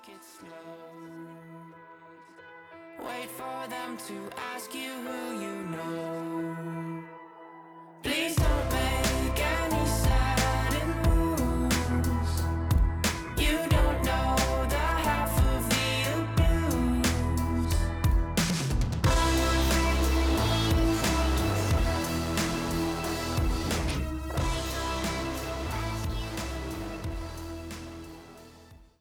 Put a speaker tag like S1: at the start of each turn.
S1: it slow. Wait for them to ask you who you know.